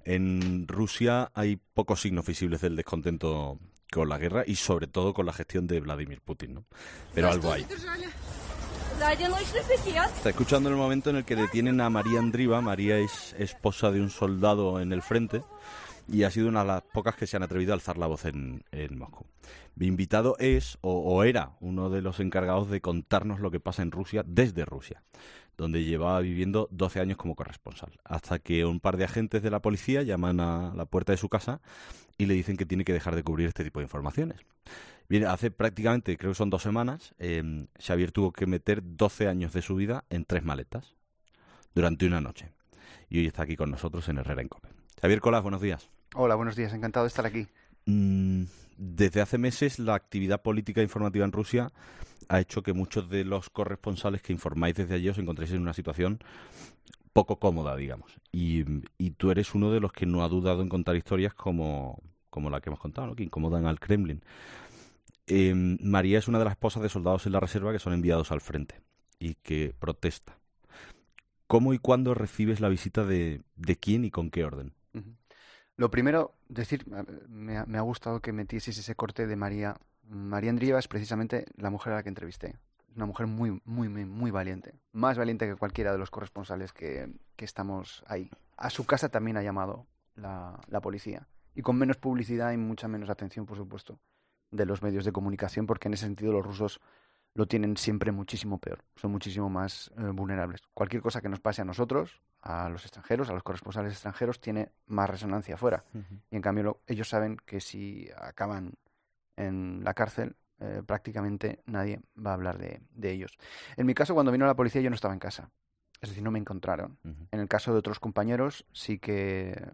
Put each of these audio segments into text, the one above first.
En Rusia hay pocos signos visibles del descontento con la guerra y sobre todo con la gestión de Vladimir Putin, ¿no? Pero algo hay. Está escuchando el momento en el que detienen a María Andriva. María es esposa de un soldado en el frente y ha sido una de las pocas que se han atrevido a alzar la voz en Moscú. Mi invitado es, o era, uno de los encargados de contarnos lo que pasa en Rusia desde Rusia, donde llevaba viviendo 12 años como corresponsal, hasta que un par de agentes de la policía llaman a la puerta de su casa y le dicen que tiene que dejar de cubrir este tipo de informaciones. Bien, hace prácticamente, creo que son 2 semanas, Xavier tuvo que meter 12 años de su vida en 3 maletas durante una noche. Y hoy está aquí con nosotros en Herrera en Cope. Xavier Colas, buenos días. Hola, buenos días. Encantado de estar aquí. Desde hace meses la actividad política e informativa en Rusia ha hecho que muchos de los corresponsales que informáis desde allí os encontréis en una situación poco cómoda, digamos. Y tú eres uno de los que no ha dudado en contar historias como la que hemos contado, ¿no? Que incomodan al Kremlin. María es una de las esposas de soldados en la reserva que son enviados al frente y que protesta. ¿Cómo y cuándo recibes la visita de quién y con qué orden? Uh-huh. Lo primero, decir, me ha gustado que metieses ese corte de María. María Andrieva es precisamente la mujer a la que entrevisté. Una mujer muy, muy, muy, muy valiente. Más valiente que cualquiera de los corresponsales que estamos ahí. A su casa también ha llamado la policía. Y con menos publicidad y mucha menos atención, por supuesto, de los medios de comunicación, porque en ese sentido los rusos lo tienen siempre muchísimo peor, son muchísimo más vulnerables. Cualquier cosa que nos pase a nosotros, a los extranjeros, a los corresponsales extranjeros, tiene más resonancia afuera. Uh-huh. Y en cambio ellos saben que si acaban en la cárcel, prácticamente nadie va a hablar de ellos. En mi caso, cuando vino la policía, yo no estaba en casa. Es decir, no me encontraron. Uh-huh. En el caso de otros compañeros, sí que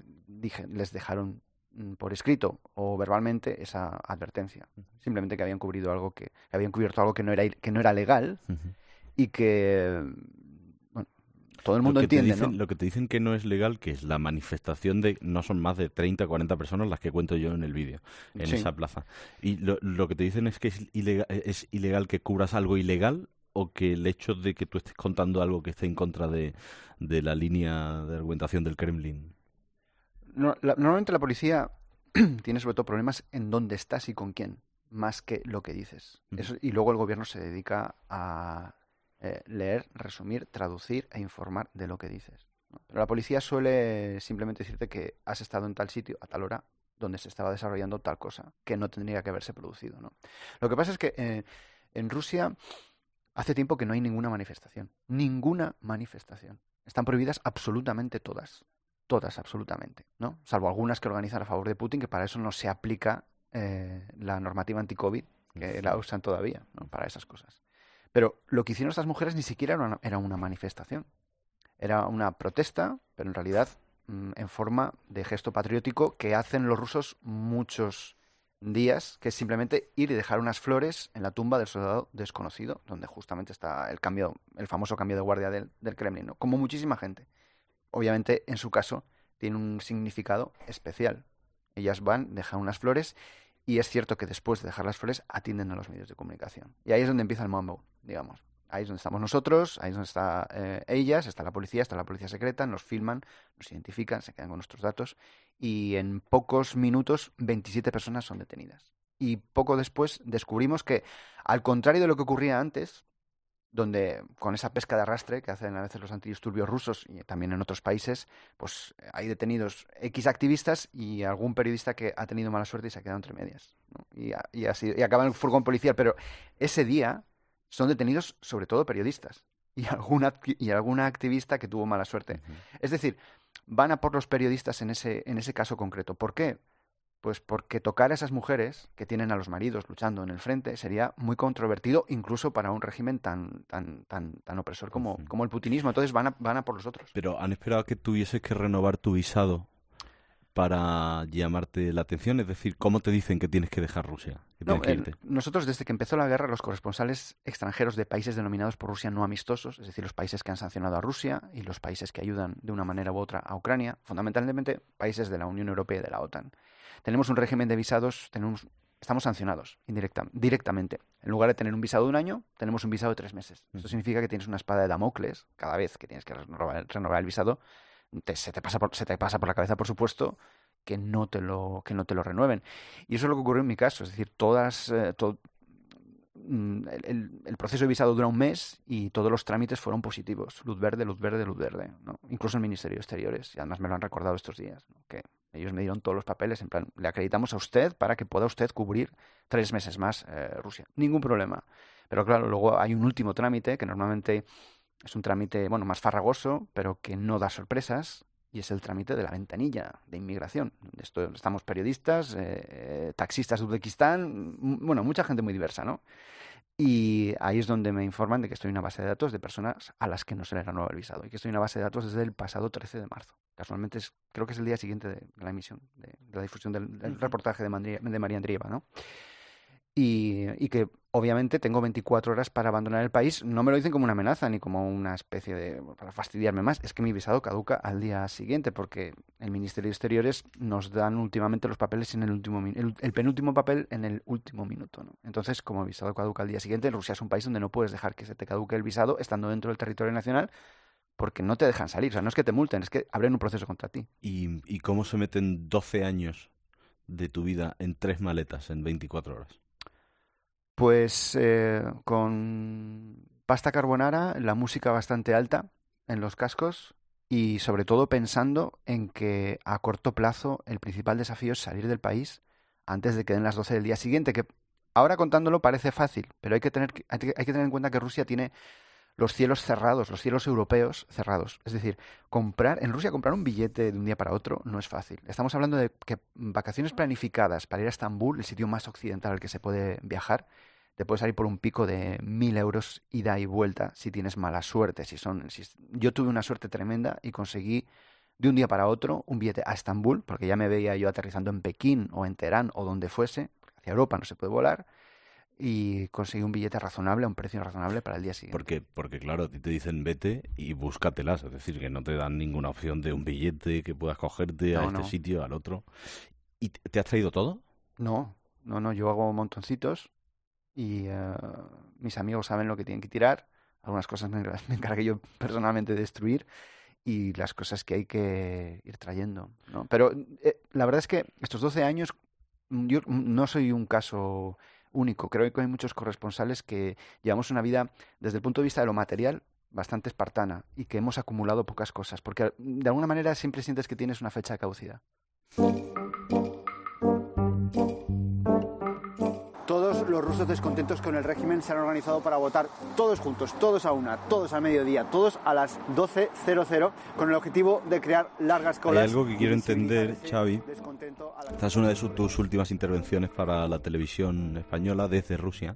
les dejaron por escrito o verbalmente esa advertencia. Simplemente que habían cubierto algo que no era legal. Uh-huh. Y que bueno, todo el mundo entiende, ¿no? ¿no? Lo que te dicen que no es legal, que es la manifestación de, no son más de 30 o 40 personas las que cuento yo en el vídeo, en esa plaza. Y lo que te dicen es que es ilegal que cubras algo ilegal, o que el hecho de que tú estés contando algo que esté en contra de la línea de argumentación del Kremlin. Normalmente la policía tiene sobre todo problemas en dónde estás y con quién, más que lo que dices. Eso, y luego el gobierno se dedica a leer, resumir, traducir e informar de lo que dices, ¿no? Pero la policía suele simplemente decirte que has estado en tal sitio a tal hora donde se estaba desarrollando tal cosa que no tendría que haberse producido, ¿no? Lo que pasa es que en Rusia hace tiempo que no hay ninguna manifestación. Ninguna manifestación. Están prohibidas absolutamente todas. Todas, absolutamente, ¿no? Salvo algunas que organizan a favor de Putin, que para eso no se aplica la normativa anti-COVID, que la usan todavía, ¿no? Para esas cosas. Pero lo que hicieron estas mujeres ni siquiera era una manifestación. Era una protesta, pero en realidad en forma de gesto patriótico que hacen los rusos muchos días, que es simplemente ir y dejar unas flores en la tumba del soldado desconocido, donde justamente está el famoso cambio de guardia del Kremlin, ¿no? Como muchísima gente. Obviamente, en su caso, tiene un significado especial. Ellas van, dejan unas flores, y es cierto que después de dejar las flores atienden a los medios de comunicación. Y ahí es donde empieza el mambo, digamos. Ahí es donde estamos nosotros, ahí es donde está ellas, está la policía secreta, nos filman, nos identifican, se quedan con nuestros datos, y en pocos minutos 27 personas son detenidas. Y poco después descubrimos que, al contrario de lo que ocurría antes, donde con esa pesca de arrastre que hacen a veces los antidisturbios rusos y también en otros países, pues hay detenidos X activistas y algún periodista que ha tenido mala suerte y se ha quedado entre medias, ¿no? Y acaba en el furgón policial. Pero ese día son detenidos sobre todo periodistas y alguna activista que tuvo mala suerte. Uh-huh. Es decir, van a por los periodistas en ese caso concreto. ¿Por qué? Pues porque tocar a esas mujeres que tienen a los maridos luchando en el frente sería muy controvertido, incluso para un régimen tan opresor como el putinismo. Entonces van a por los otros. Pero han esperado que tuvieses que renovar tu visado para llamarte la atención. Es decir, ¿cómo te dicen que tienes que dejar Rusia? Nosotros, desde que empezó la guerra, los corresponsales extranjeros de países denominados por Rusia no amistosos, es decir, los países que han sancionado a Rusia y los países que ayudan de una manera u otra a Ucrania, fundamentalmente países de la Unión Europea y de la OTAN, tenemos un régimen de visados, estamos sancionados directamente. En lugar de tener un visado de 1 año, tenemos un visado de 3 meses. Esto significa que tienes una espada de Damocles cada vez que tienes que renovar el visado se te pasa por la cabeza, por supuesto, que no te lo renueven. Y eso es lo que ocurrió en mi caso. Es decir, el proceso de visado dura un mes y todos los trámites fueron positivos. Luz verde, luz verde, luz verde, ¿no? Incluso el Ministerio de Exteriores. Y además me lo han recordado estos días, ¿no? Que ellos me dieron todos los papeles, en plan, le acreditamos a usted para que pueda usted cubrir 3 meses más Rusia. Ningún problema. Pero claro, luego hay un último trámite que normalmente es un trámite, bueno, más farragoso, pero que no da sorpresas, y es el trámite de la ventanilla de inmigración. Estamos periodistas, taxistas de Uzbekistán, bueno, mucha gente muy diversa, ¿no? Y ahí es donde me informan de que estoy en una base de datos de personas a las que no se les renueva el visado, y que estoy en una base de datos desde el pasado 13 de marzo. Casualmente creo que es el día siguiente de la emisión, de la difusión del reportaje de María Andrieva, ¿no? Y que obviamente tengo 24 horas para abandonar el país. No me lo dicen como una amenaza ni como una especie de para fastidiarme más. Es que mi visado caduca al día siguiente, porque el Ministerio de Exteriores nos dan últimamente los papeles en el penúltimo papel en el último minuto, ¿no? Entonces, como el visado caduca al día siguiente, Rusia es un país donde no puedes dejar que se te caduque el visado estando dentro del territorio nacional, porque no te dejan salir. O sea, no es que te multen, es que abren un proceso contra ti. ¿Y cómo se meten 12 años de tu vida en 3 maletas en 24 horas? Pues con pasta carbonara, la música bastante alta en los cascos y sobre todo pensando en que a corto plazo el principal desafío es salir del país antes de que den las 12 del día siguiente, que ahora contándolo parece fácil, pero hay que tener en cuenta que Rusia tiene los cielos cerrados, los cielos europeos cerrados. Es decir, en Rusia comprar un billete de un día para otro no es fácil. Estamos hablando de que vacaciones planificadas para ir a Estambul, el sitio más occidental al que se puede viajar, te puede salir por un pico de 1.000 euros ida y vuelta si tienes mala suerte. Yo tuve una suerte tremenda y conseguí de un día para otro un billete a Estambul, porque ya me veía yo aterrizando en Pekín o en Teherán o donde fuese, porque hacia Europa no se puede volar, y conseguí un billete razonable, a un precio razonable para el día siguiente. Porque claro, a ti te dicen vete y búscatelas, es decir, que no te dan ninguna opción de un billete que puedas cogerte a este sitio, al otro. ¿Y te has traído todo? No, yo hago montoncitos y mis amigos saben lo que tienen que tirar, algunas cosas me encargué yo personalmente de destruir y las cosas que hay que ir trayendo, ¿no? Pero la verdad es que estos 12 años yo no soy un caso único. Creo que hay muchos corresponsales que llevamos una vida, desde el punto de vista de lo material, bastante espartana y que hemos acumulado pocas cosas, porque de alguna manera siempre sientes que tienes una fecha de caducidad. Todos los rusos descontentos con el régimen se han organizado para votar todos juntos, todos a una, todos al mediodía, todos a las 12:00, con el objetivo de crear largas colas. Hay algo que quiero entender, Xavi. Esta es una de tus últimas intervenciones para la televisión española desde Rusia.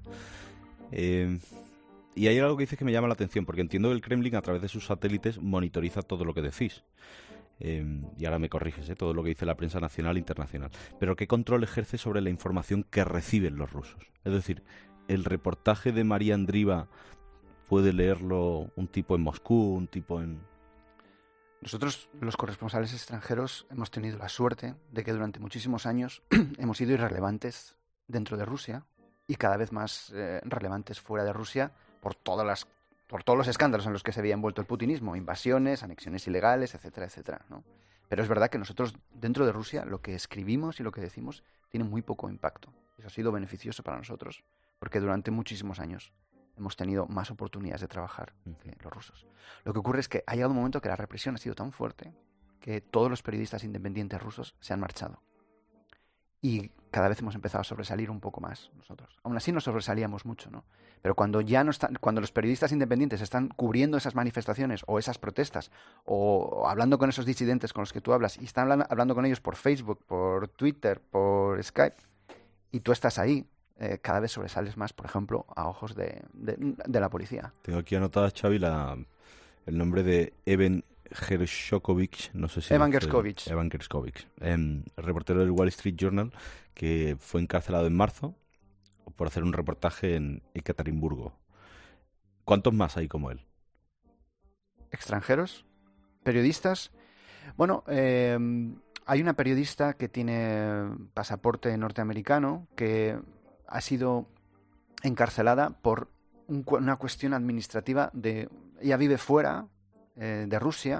Y hay algo que dices que me llama la atención, porque entiendo que el Kremlin a través de sus satélites monitoriza todo lo que decís. Y ahora me corriges, todo lo que dice la prensa nacional e internacional. Pero ¿qué control ejerce sobre la información que reciben los rusos? Es decir, ¿el reportaje de María Andriva puede leerlo un tipo en Moscú, un tipo en...? Nosotros, los corresponsales extranjeros, hemos tenido la suerte de que durante muchísimos años hemos sido irrelevantes dentro de Rusia y cada vez más relevantes fuera de Rusia por todos los escándalos en los que se había envuelto el putinismo, invasiones, anexiones ilegales, etcétera, etcétera, ¿no? Pero es verdad que nosotros, dentro de Rusia, lo que escribimos y lo que decimos tiene muy poco impacto. Eso ha sido beneficioso para nosotros, porque durante muchísimos años hemos tenido más oportunidades de trabajar que los rusos. Lo que ocurre es que ha llegado un momento que la represión ha sido tan fuerte que todos los periodistas independientes rusos se han marchado. Y cada vez hemos empezado a sobresalir un poco más nosotros. Aún así nos sobresalíamos mucho, ¿no? Pero cuando los periodistas independientes están cubriendo esas manifestaciones o esas protestas o hablando con esos disidentes con los que tú hablas y están hablando con ellos por Facebook, por Twitter, por Skype y tú estás ahí, cada vez sobresales más, por ejemplo, a ojos de la policía. Tengo aquí anotado, Xavi, el nombre de Evan Gershkovich, no sé si... Evan Gershkovich. Evan Gershkovich, el reportero del Wall Street Journal, que fue encarcelado en marzo por hacer un reportaje en Ekaterimburgo. ¿Cuántos más hay como él? ¿Extranjeros? ¿Periodistas? Bueno, hay una periodista que tiene pasaporte norteamericano que ha sido encarcelada por una cuestión administrativa ella vive fuera de Rusia,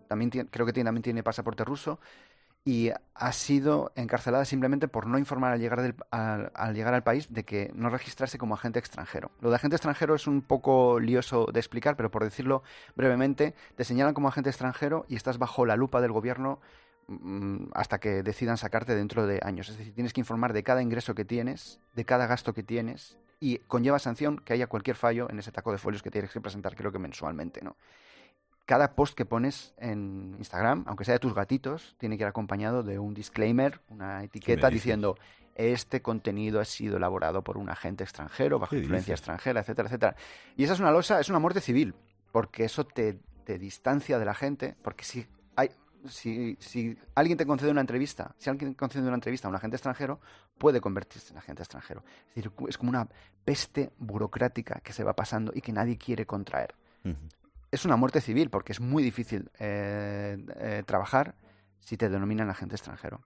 creo que también tiene pasaporte ruso, y ha sido encarcelada simplemente por no informar al llegar al país de que no registrarse como agente extranjero. Lo de agente extranjero es un poco lioso de explicar, pero por decirlo brevemente, te señalan como agente extranjero y estás bajo la lupa del gobierno hasta que decidan sacarte dentro de años. Es decir, tienes que informar de cada ingreso que tienes, de cada gasto que tienes, y conlleva sanción que haya cualquier fallo en ese taco de folios que tienes que presentar, creo que mensualmente, ¿no? Cada post que pones en Instagram, aunque sea de tus gatitos, tiene que ir acompañado de un disclaimer, una etiqueta diciendo: este contenido ha sido elaborado por un agente extranjero, bajo influencia extranjera, etcétera, etcétera. Y esa es una losa, es una muerte civil, porque eso te distancia de la gente, porque si alguien te concede una entrevista, si alguien concede una entrevista a un agente extranjero, puede convertirse en agente extranjero. Es decir, es como una peste burocrática que se va pasando y que nadie quiere contraer. Es una muerte civil porque es muy difícil trabajar si te denominan agente extranjero.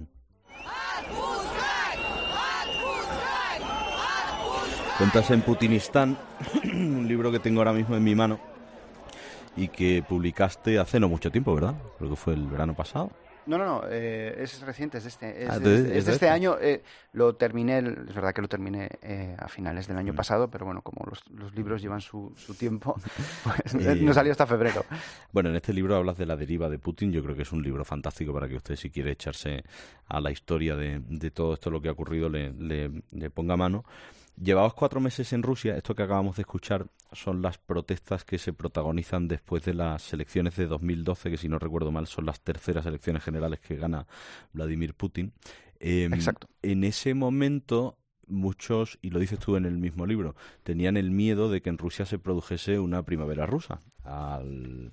Cuentas en Putinistán, un libro que tengo ahora mismo en mi mano y que publicaste hace no mucho tiempo, ¿verdad? Creo que fue el verano pasado. No, es reciente, es de este año. Lo terminé, es verdad que lo terminé a finales del año pasado, pero bueno, como los libros llevan su tiempo, pues no salió hasta febrero. Bueno, en este libro hablas de la deriva de Putin. Yo creo que es un libro fantástico para que usted, si quiere echarse a la historia de todo esto, lo que ha ocurrido, le ponga mano. Llevabas 4 meses en Rusia. Esto que acabamos de escuchar son las protestas que se protagonizan después de las elecciones de 2012, que si no recuerdo mal son las terceras elecciones generales que gana Vladimir Putin. Exacto. En ese momento muchos, y lo dices tú en el mismo libro, tenían el miedo de que en Rusia se produjese una primavera rusa, al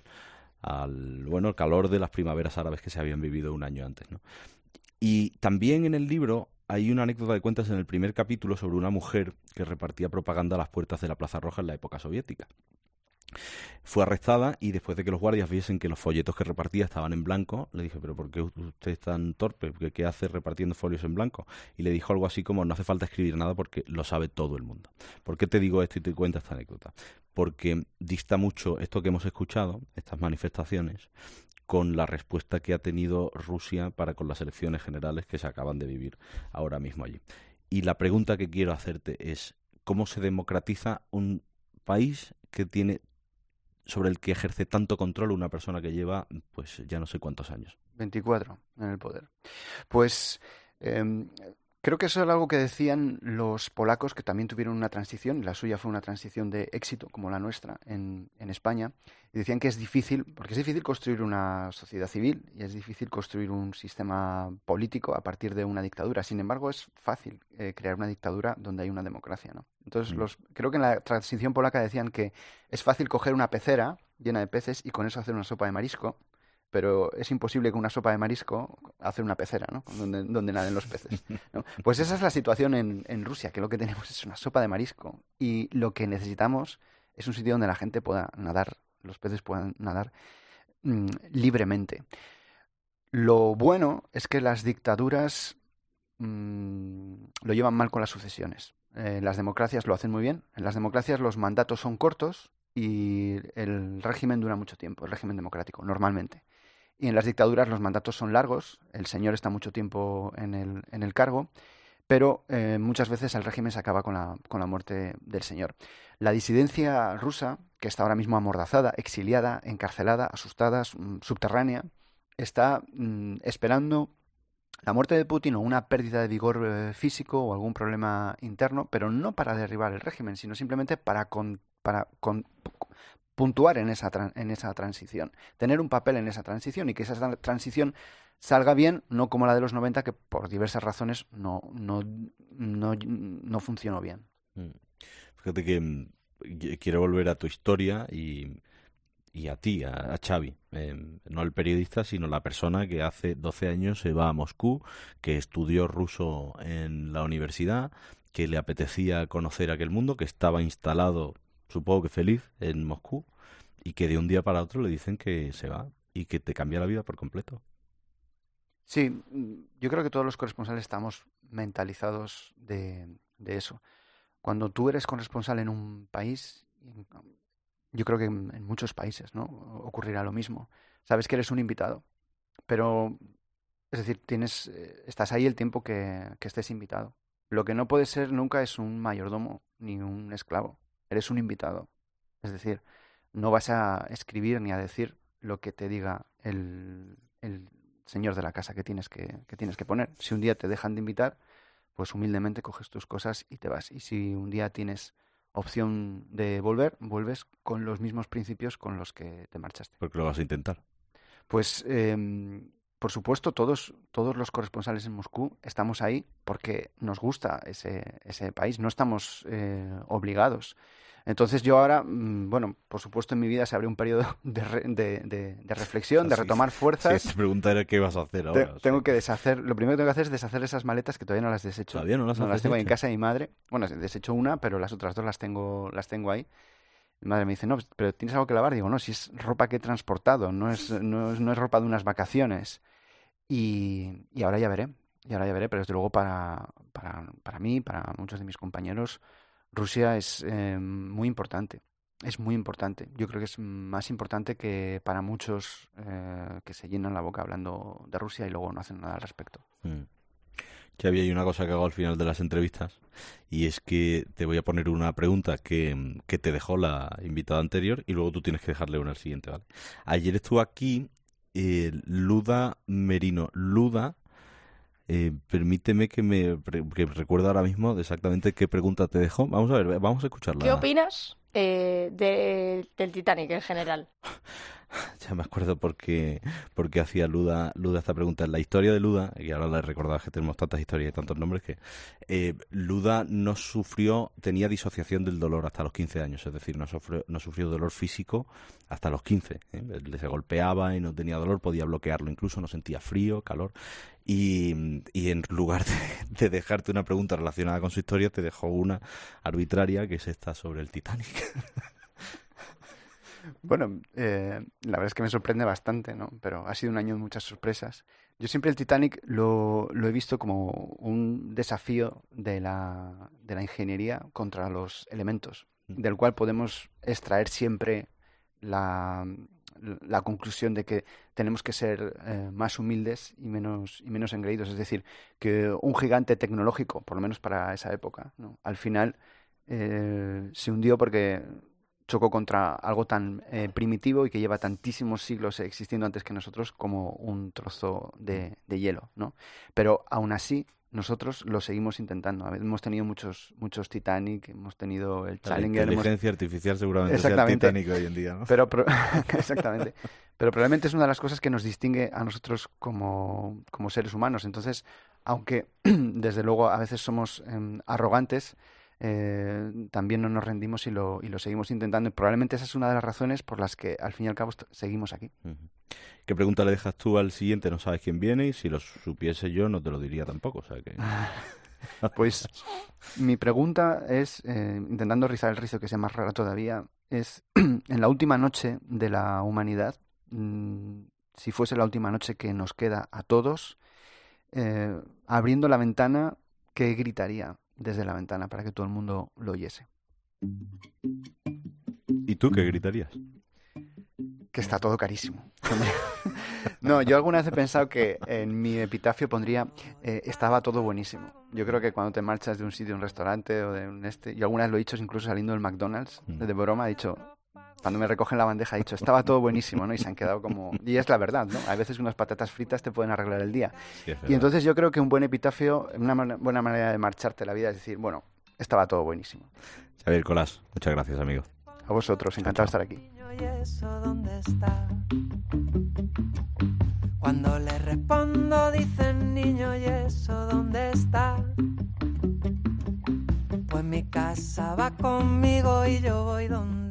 el calor de las primaveras árabes que se habían vivido un año antes, ¿no? Y también en el libro hay una anécdota que cuentas en el primer capítulo sobre una mujer que repartía propaganda a las puertas de la Plaza Roja en la época soviética. Fue arrestada y después de que los guardias viesen que los folletos que repartía estaban en blanco, le dije: ¿pero por qué usted es tan torpe? ¿Qué hace repartiendo folios en blanco? Y le dijo algo así como: no hace falta escribir nada porque lo sabe todo el mundo. ¿Por qué te digo esto y te cuento esta anécdota? Porque dista mucho esto que hemos escuchado, estas manifestaciones, con la respuesta que ha tenido Rusia para con las elecciones generales que se acaban de vivir ahora mismo allí. Y la pregunta que quiero hacerte es: ¿cómo se democratiza un país sobre el que ejerce tanto control una persona que lleva, pues ya no sé cuántos años? 24 en el poder. Pues creo que eso es algo que decían los polacos, que también tuvieron una transición, y la suya fue una transición de éxito, como la nuestra en España, y decían que es difícil, porque es difícil construir una sociedad civil y es difícil construir un sistema político a partir de una dictadura. Sin embargo, es fácil crear una dictadura donde hay una democracia, ¿no? Entonces, creo que en la transición polaca decían que es fácil coger una pecera llena de peces y con eso hacer una sopa de marisco, pero es imposible con una sopa de marisco hacer una pecera, ¿no? Donde naden los peces, ¿no? Pues esa es la situación en Rusia, que lo que tenemos es una sopa de marisco y lo que necesitamos es un sitio donde la gente pueda nadar, los peces puedan nadar libremente. Lo bueno es que las dictaduras lo llevan mal con las sucesiones. Las democracias lo hacen muy bien. En las democracias los mandatos son cortos y el régimen dura mucho tiempo, el régimen democrático, normalmente. Y en las dictaduras los mandatos son largos, el señor está mucho tiempo en el cargo, pero muchas veces el régimen se acaba con la muerte del señor. La disidencia rusa, que está ahora mismo amordazada, exiliada, encarcelada, asustada, subterránea, está esperando la muerte de Putin o una pérdida de vigor físico o algún problema interno, pero no para derribar el régimen, sino simplemente para puntuar en esa transición, tener un papel en esa transición y que esa transición salga bien, no como la de los 90, que por diversas razones no funcionó bien. Fíjate que quiero volver a tu historia y a ti, a Xavi, no el periodista, sino la persona que hace 12 años se va a Moscú, que estudió ruso en la universidad, que le apetecía conocer aquel mundo, que estaba instalado, supongo que feliz, en Moscú, y que de un día para otro le dicen que se va y que te cambia la vida por completo. Sí, yo creo que todos los corresponsales estamos mentalizados de eso. Cuando tú eres corresponsal en un país, yo creo que en muchos países, ¿no?, ocurrirá lo mismo. sabes que eres un invitado. Pero, es decir, estás ahí el tiempo que estés invitado. Lo que no puedes ser nunca es un mayordomo ni un esclavo. Eres un invitado. Es decir, no vas a escribir ni a decir lo que te diga el señor de la casa que tienes que poner. Si un día te dejan de invitar, pues humildemente coges tus cosas y te vas. Y si un día tienes opción de volver, vuelves con los mismos principios con los que te marchaste. Porque lo vas a intentar. Pues, por supuesto, todos los corresponsales en Moscú estamos ahí porque nos gusta ese país, no estamos obligados. Entonces yo ahora, bueno, por supuesto en mi vida se abre un periodo de reflexión, de retomar fuerzas. Sí, te preguntaré qué vas a hacer ahora. Tengo que deshacer, lo primero que tengo que hacer es deshacer esas maletas que todavía no las deshecho. Todavía no las has tengo ahí en deshecho. casa de mi madre. Bueno, deshecho una, pero las otras dos las tengo ahí. Mi madre me dice, no, pero ¿tienes algo que lavar? Digo, no, si es ropa que he transportado, no es ropa de unas vacaciones. Y ahora ya veré, pero desde luego para mí, para muchos de mis compañeros, Rusia es muy importante. Es muy importante. Yo creo que es más importante que para muchos que se llenan la boca hablando de Rusia y luego no hacen nada al respecto. Que había una cosa que hago al final de las entrevistas y es que te voy a poner una pregunta que te dejó la invitada anterior y luego tú tienes que dejarle una al siguiente, ¿vale? Ayer estuvo aquí Luda Merino. Luda, permíteme que recuerdo ahora mismo exactamente qué pregunta te dejó. Vamos a ver, vamos a escucharla. ¿Qué opinas del Titanic en general? Ya me acuerdo porque hacía Luda esta pregunta. En la historia de Luda, y ahora le recordaba que tenemos tantas historias y tantos nombres, que Luda tenía disociación del dolor hasta los 15 años, es decir, no sufrió dolor físico hasta los 15. Se golpeaba y no tenía dolor, podía bloquearlo incluso, no sentía frío, calor. Y en lugar de dejarte una pregunta relacionada con su historia, te dejó una arbitraria, que es esta sobre el Titanic. Bueno, la verdad es que me sorprende bastante, ¿no? Pero ha sido un año de muchas sorpresas. Yo siempre el Titanic lo he visto como un desafío de la ingeniería contra los elementos, del cual podemos extraer siempre la conclusión de que tenemos que ser más humildes y menos engreídos. Es decir, que un gigante tecnológico, por lo menos para esa época, ¿no? Al final se hundió porque chocó contra algo tan primitivo y que lleva tantísimos siglos existiendo antes que nosotros como un trozo de hielo, ¿no? Pero aún así nosotros lo seguimos intentando. Hemos tenido muchos Titanic, hemos tenido el Challenger. La inteligencia artificial seguramente sea el Titanic hoy en día, ¿no? Exactamente. Pero probablemente es una de las cosas que nos distingue a nosotros como seres humanos. Entonces, aunque desde luego a veces somos arrogantes, también no nos rendimos y lo seguimos intentando. Y probablemente esa es una de las razones por las que al fin y al cabo seguimos aquí. ¿Qué pregunta le dejas tú al siguiente? No sabes quién viene y si lo supiese yo no te lo diría tampoco. O sea que... Pues mi pregunta es, intentando rizar el rizo que sea más rara todavía, es en la última noche de la humanidad, si fuese la última noche que nos queda a todos, abriendo la ventana, ¿qué gritaría desde la ventana para que todo el mundo lo oyese? ¿Y tú qué gritarías? Que está todo carísimo. No, yo alguna vez he pensado que en mi epitafio pondría estaba todo buenísimo. Yo creo que cuando te marchas de un sitio, un restaurante o de un yo alguna vez lo he dicho incluso saliendo del McDonald's, de broma, he dicho, cuando me recogen la bandeja, he dicho, estaba todo buenísimo, ¿no? Y se han quedado como... Y es la verdad, ¿no? A veces unas patatas fritas te pueden arreglar el día. Sí, y entonces yo creo que un buen epitafio, una buena manera de marcharte la vida es decir, bueno, estaba todo buenísimo. Xavier Colás, muchas gracias, amigo. A vosotros, encantado de estar aquí. ¿Y eso dónde está? Cuando le respondo dicen niño, ¿y eso dónde está? Pues mi casa va conmigo y yo voy donde